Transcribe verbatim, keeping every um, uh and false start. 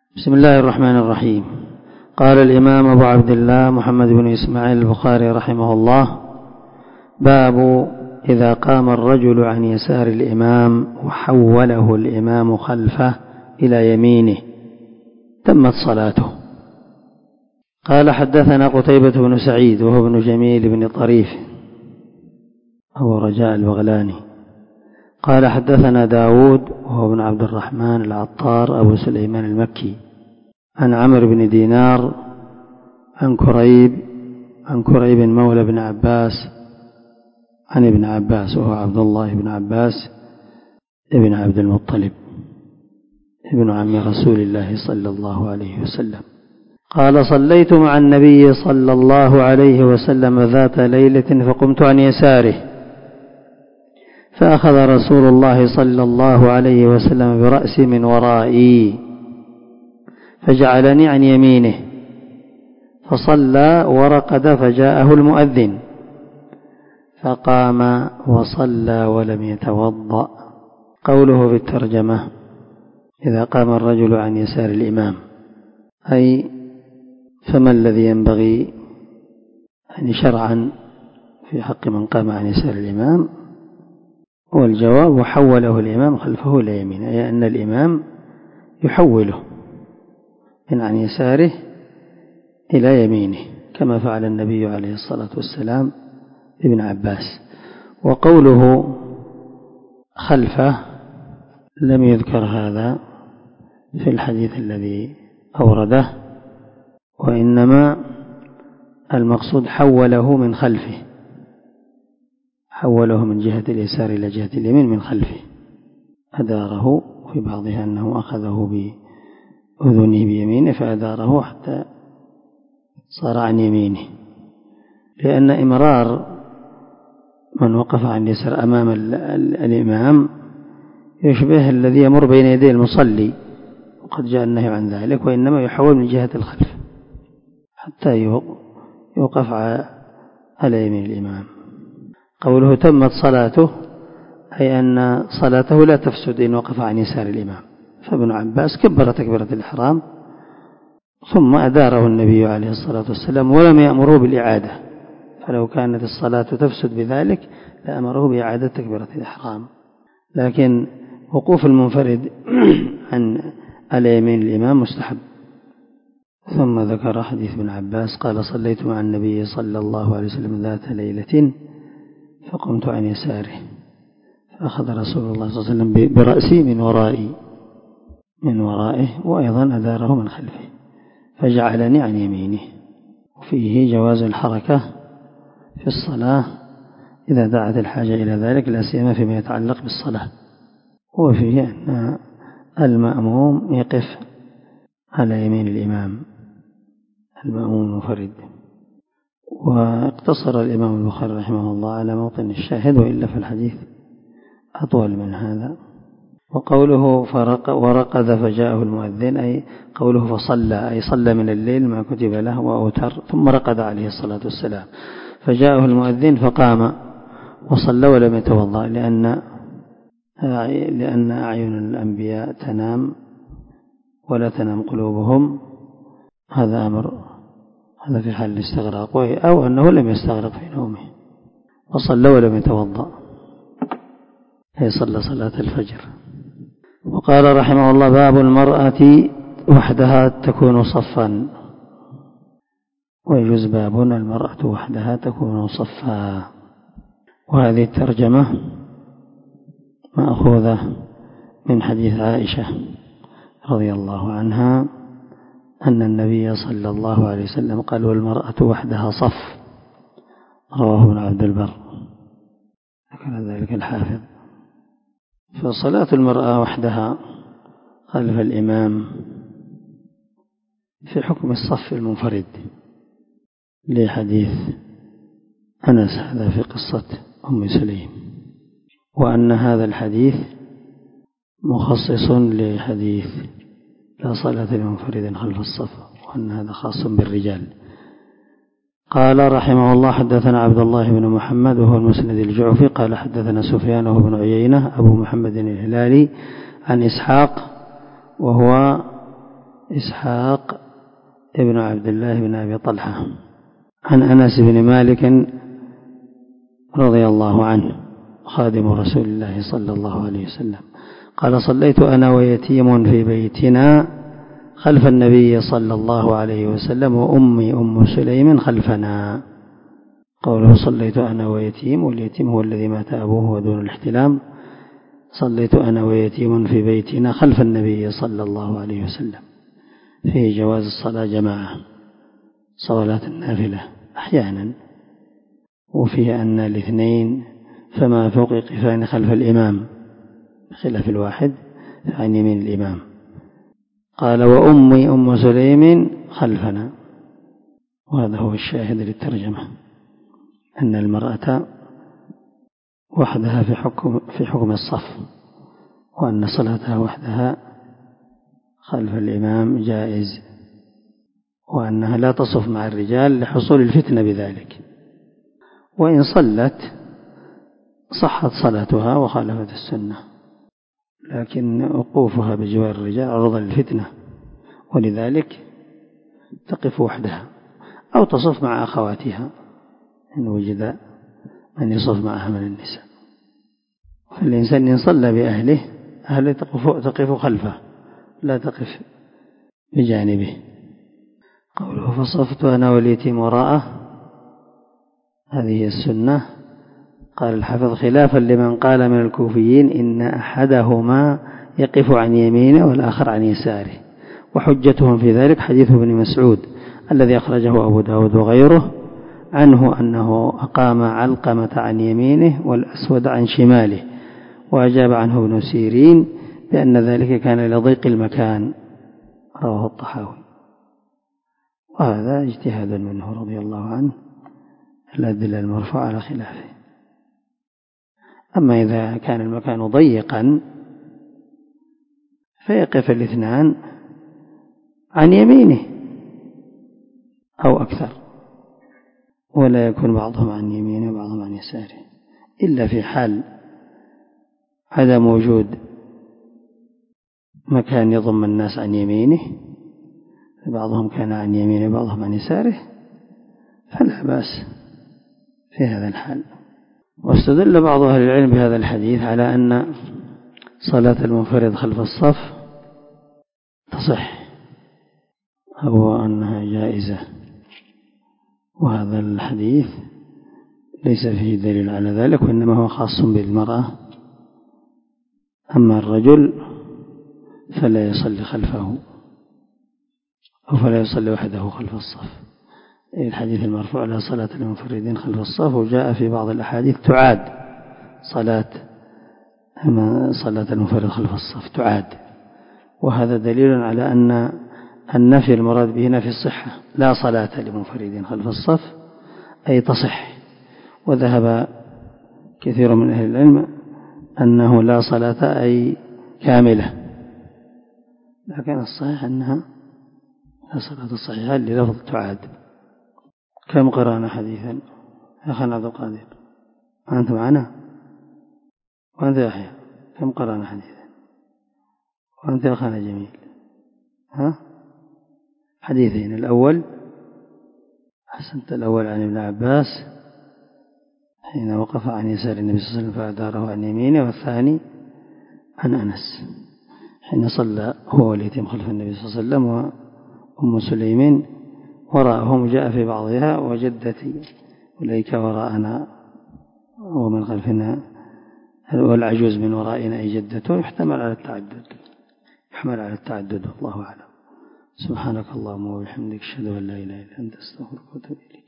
بسم الله الرحمن الرحيم. قال الإمام أبو عبد الله محمد بن إسماعيل البخاري رحمه الله: باب إذا قام الرجل عن يسار الإمام وحوله الإمام خلفه إلى يمينه تمت صلاته. قال: حدثنا قتيبة بن سعيد وهو ابن جميل بن طريف أبو رجاء البغلاني قال: حدثنا داود وهو ابن عبد الرحمن العطار أبو سليمان المكي عن عمرو بن دينار عن كريب عن كريب مولى بن عباس عن ابن عباس وهو عبد الله بن عباس ابن عبد المطلب ابن عم رسول الله صلى الله عليه وسلم قال: صليت مع النبي صلى الله عليه وسلم ذات ليلة فقمت عن يساره، فأخذ رسول الله صلى الله عليه وسلم برأسي من ورائي فجعلني عن يمينه، فصلى ورقد فجاءه المؤذن فقام وصلى ولم يتوضأ. قوله في الترجمة: إذا قام الرجل عن يسار الإمام، أي فما الذي ينبغي يعني شرعا في حق من قام عن يسار الإمام؟ والجواب: حوله الإمام خلفه إلى يمينه، أي أن الإمام يحوله من عن يساره إلى يمينه كما فعل النبي عليه الصلاة والسلام ابن عباس. وقوله خلفه لم يذكر هذا في الحديث الذي أورده، وإنما المقصود حوله من خلفه، حوله من جهة اليسار إلى جهة اليمين من خلفه، أداره في بعضها أنه أخذه بأذنه بيمينه فأداره حتى صار عن يمينه، لأن إمرار من وقف عن اليسار أمام الإمام يشبه الذي يمر بين يدي المصلي، وقد جاء النهي عن ذلك، وإنما يحول من جهة الخلف حتى يوقف على يمين الإمام. قوله تمت صلاته، أي أن صلاته لا تفسد إن وقف عن يسار الإمام. فابن عباس كبر تكبيرة الإحرام ثم أداره النبي عليه الصلاة والسلام ولم يأمره بالإعادة، فلو كانت الصلاة تفسد بذلك لأمره بإعادة تكبيرة الإحرام، لكن وقوف المنفرد عن على يمين الإمام مستحب. ثم ذكر حديث ابن عباس قال: صليت مع النبي صلى الله عليه وسلم ذات ليلة فقمت عن يساره، فأخذ رسول الله صلى الله عليه وسلم برأسي من ورائي من ورائه وأيضا أداره من خلفه فجعلني عن يمينه. وفيه جواز الحركة في الصلاة إذا دعت الحاجة إلى ذلك، لا سيما فيما يتعلق بالصلاة. وفيه أن المأموم يقف على يمين الإمام، المأموم المنفرد. واقتصر الإمام البخاري رحمه الله على موطن الشاهد، وإلا في الحديث أطول من هذا. وقوله فرق ورقد فجاءه المؤذن، أي قوله فصلى، أي صلى من الليل ما كتب له وأوتر ثم رقد عليه الصلاة والسلام، فجاءه المؤذن فقام وصلى ولم يتوضأ، لأن لأن أعين الأنبياء تنام ولا تنام قلوبهم، هذا أمر هذا في حال الاستغراق، أو أنه لم يستغرق في نومه وصلى ولم يتوضأ، أي صلى صلاة الفجر. وقال رحمه الله: باب المرأة وحدها تكون صفا. ويجوز باب المرأة وحدها تكون صفا. وهذه الترجمة مأخوذة من حديث عائشة رضي الله عنها أن النبي صلى الله عليه وسلم قال: والمرأة وحدها صف. رواه ابن عبد البر، ذكر ذلك الحافظ. فصلاة المرأة وحدها خلف الإمام في حكم الصف المنفرد لحديث أنس هذا في قصة أم سليم، وأن هذا الحديث مخصص لحديث لا صلاة لمنفرد خلف الصف، وأن هذا خاص بالرجال. قال رحمه الله: حدثنا عبد الله بن محمد وهو المسند الجعفي قال: حدثنا سفيان وهو بن عيينة أبو محمد الهلالي عن إسحاق وهو إسحاق ابن عبد الله بن أبي طلحة عن أنس بن مالك رضي الله عنه خادم رسول الله صلى الله عليه وسلم قال صليت أنا ويتيم في بيتنا خلف النبي صلى الله عليه وسلم وأمي أم سليم خلفنا. قوله صليت أنا ويتيم، واليتيم هو الذي مات أبوه ودون الاحتلام. صليت أنا ويتيم في بيتنا خلف النبي صلى الله عليه وسلم، فيه جواز الصلاة جماعة صلاة النافلة أحيانا، وفيه أن الاثنين فما فوق يقفان خلف الإمام بخلاف الواحد عن يمين الإمام. قال وأمي أم سليم خلفنا، وهذا هو الشاهد للترجمة، أن المرأة وحدها في حكم في حكم الصف، وأن صلاتها وحدها خلف الإمام جائز، وأنها لا تصف مع الرجال لحصول الفتنة بذلك، وإن صلت صحت صلاتها وخالفت السنة، لكن وقوفها بجوار الرجال عرضة للفتنة، ولذلك تقف وحدها أو تصف مع أخواتها إن وجد من يصف معها من النساء. فالإنسان إن صلى بأهله أهله تقف, تقف خلفه لا تقف بجانبه. قوله فصفت أنا واليتيم وراءه، هذه السنة. قال الحافظ خلافا لمن قال من الكوفيين إن أحدهما يقف عن يمينه والآخر عن يساره، وحجتهم في ذلك حديث ابن مسعود الذي أخرجه أبو داود وغيره عنه أنه أقام علقمة عن يمينه والأسود عن شماله، وأجاب عنه ابن سيرين بأن ذلك كان لضيق المكان، رواه الطحاوي. وهذا اجتهاد منه رضي الله عنه، الأدلة المرفوعة على خلافه. أما إذا كان المكان ضيقا فيقف الاثنان عن يمينه أو أكثر، ولا يكون بعضهم عن يمينه وبعضهم عن يساره، إلا في حال عدم وجود مكان يضم الناس عن يمينه، بعضهم كان عن يمينه وبعضهم عن يساره، فلا بأس في هذا الحال. واستدل بعض أهل العلم بهذا الحديث على أن صلاة المنفرد خلف الصف تصح أو أنها جائزة، وهذا الحديث ليس فيه دليل على ذلك، وإنما هو خاص بالمرأة. أما الرجل فلا يصلي خلفه أو فلا يصلي وحده خلف الصف. الحديث المرفوع على صلاة المنفردين خلف الصف، وجاء في بعض الأحاديث تعاد صلاة صلاة المنفرد خلف الصف تعاد، وهذا دليل على أن النفي المراد به نفي الصحة، لا صلاة لمنفردين خلف الصف أي تصح. وذهب كثير من أهل العلم أنه لا صلاة أي كاملة، لكن الصحيح أنها لا صلاة صحيحة للفظ تعاد. كم قرأنا حديثا يا أخي عبد القادر؟ أنت معنا؟ وأنت يا أخي كم قرأنا حديثا؟ وأنت يا أخانا جميل ها؟ حديثين. الأول أحسنت، الأول عن ابن عباس حين وقف عن يسار النبي صلى الله عليه وسلم فأداره عن يمينه، والثاني عن أنس حين صلى هو واليتيم خلف النبي صلى الله عليه وسلم وأم سليم وراءهم، جاء في بعضها وجدتي أولئك وراءنا ومن خلفنا والعجوز من ورائنا أي جدته، يحتمل على التعدد يحمل على التعدد والله أعلم. سبحانك اللهم وبحمدك أشهد أن لا إله إلا أنت أستغفرك وأتوب إليك.